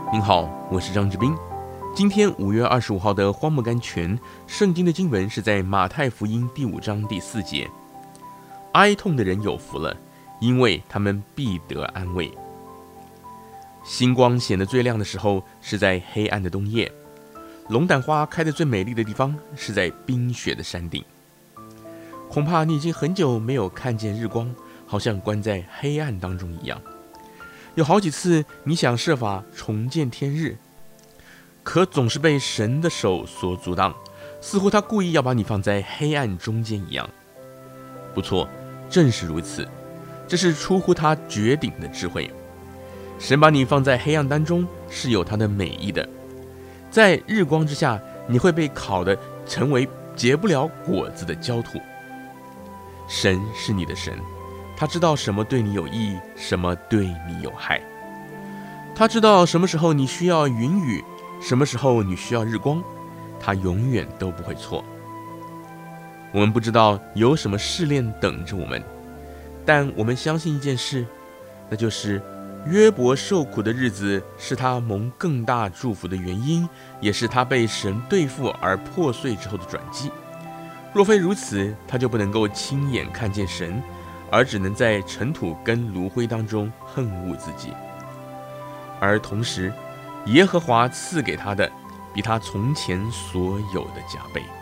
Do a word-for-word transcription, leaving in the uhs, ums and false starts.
您好，我是张志斌。今天五月二十五号的荒漠甘泉，圣经的经文是在马太福音第五章第四节。哀痛的人有福了，因为他们必得安慰。星光显得最亮的时候是在黑暗的冬夜，龙胆花开得最美丽的地方是在冰雪的山顶。恐怕你已经很久没有看见日光，好像关在黑暗当中一样。有好几次你想设法重见天日，可总是被神的手所阻挡，似乎他故意要把你放在黑暗中间一样。不错，正是如此，这是出乎他绝顶的智慧。神把你放在黑暗当中是有他的美意的，在日光之下，你会被烤得成为结不了果子的焦土。神是你的神，他知道什么对你有益，什么对你有害。他知道什么时候你需要云雨，什么时候你需要日光，他永远都不会错。我们不知道有什么试炼等着我们，但我们相信一件事，那就是约伯受苦的日子是他蒙更大祝福的原因，也是他被神对付而破碎之后的转机。若非如此，他就不能够亲眼看见神，而只能在尘土跟炉灰当中恨恶自己。而同时，耶和华赐给他的，比他从前所有的加倍。